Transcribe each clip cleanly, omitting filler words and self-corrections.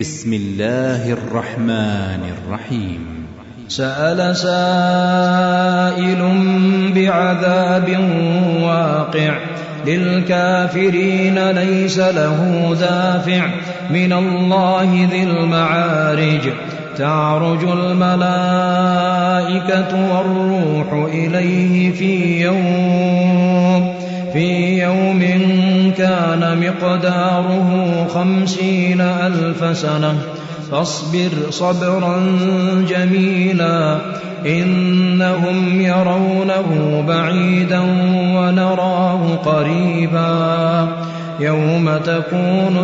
بسم الله الرحمن الرحيم. سأل سائل بعذاب واقع للكافرين ليس له دافع من الله ذي المعارج تعرج الملائكة والروح إليه في يوم كان مقداره 50,000 سنة فاصبر صبرا جميلا إنهم يرونه بعيدا ونراه قريبا يوم تكون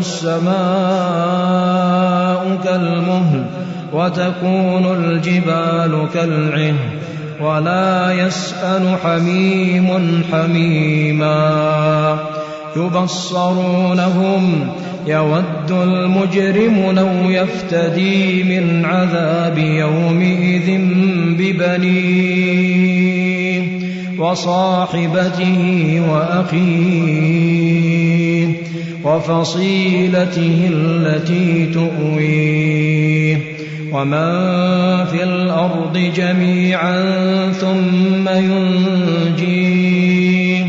السماء كالمهل وتكون الجبال كالعهن ولا يسأل حميم حميما يبصرونهم يود المجرم لو يفتدي من عذاب يومئذ ببنيه وصاحبته وأخيه وفصيلته التي تؤويه ومن في الأرض جميعا ثم ينجيه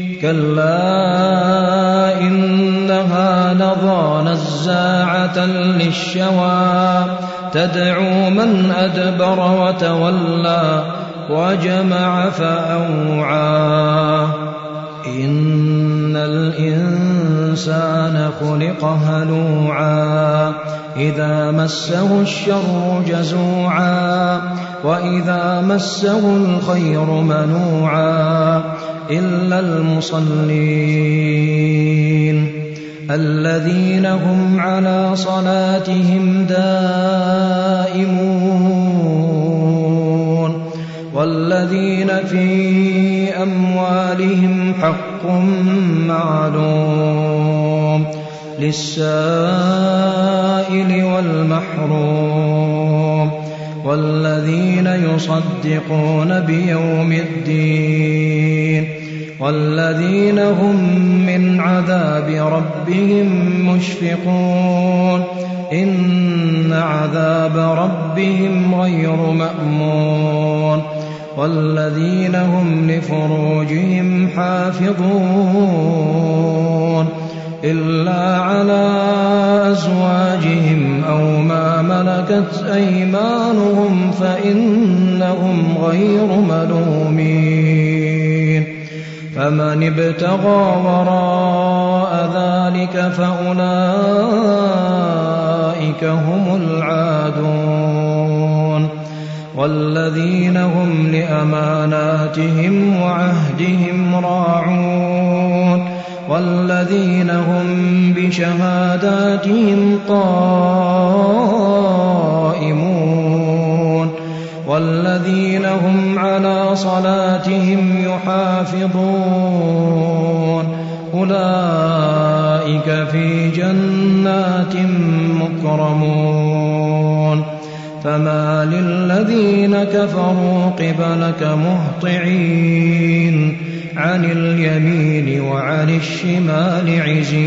كلا إنها لظى نزاعة للشوى تدعو من أدبر وتولى وجمع فأوعى إن الإنسان خلق هلوعا إذا مسه الشر جزوعا وإذا مسه الخير منوعا إلا المصلين الذين هم على صلاتهم دائمون والذين في أموالهم حق معلوم للسائل والمحروم والذين يصدقون بيوم الدين والذين هم من عذاب ربهم مشفقون إن عذاب ربهم غير مأمون والذين هم لفروجهم حافظون إلا على أزواجهم أو ما ملكت أيمانهم فإنهم غير ملومين فمن ابتغى وراء ذلك فأولئك هم العادون والذين هم لأماناتهم وعهدهم راعون والذين هم بشهاداتهم قائمون والذين هم على صلاتهم يحافظون أولئك في جنات مكرمون فما للذين كفروا قبلك مهطعين عن اليمين وعن الشمال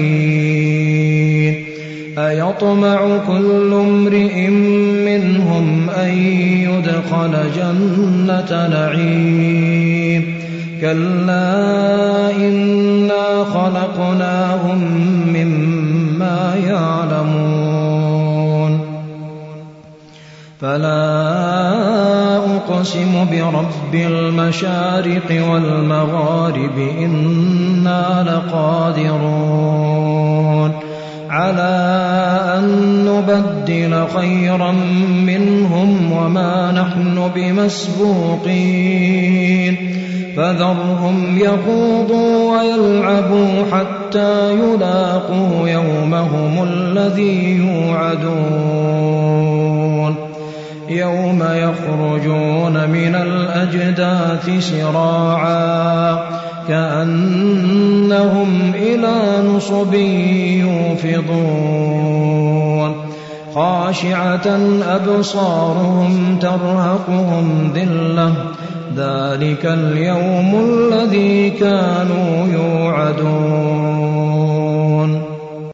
عزين أيطمع كل امرئ منهم أن يدخل جنة نعيم كلا إنا خلقناهم مما يعلمون فلا أقسم برب المشارق والمغارب إنا لقادرون على أن نبدل خيرا منهم وما نحن بمسبوقين فذرهم يخوضوا ويلعبوا حتى يلاقوا يومهم الذي يوعدون يوم يخرجون من الأجداث سراعا كأنهم إلى نصب يوفضون خاشعة أبصارهم ترهقهم ذلة ذلك اليوم الذي كانوا يوعدون